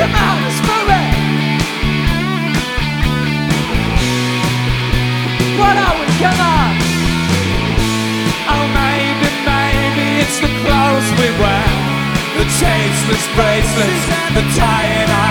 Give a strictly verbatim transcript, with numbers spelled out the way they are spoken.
Come on, let's move it. What are we? Come on. Oh, maybe, maybe it's the clothes we wear, the tasteless bracelets, the tie in our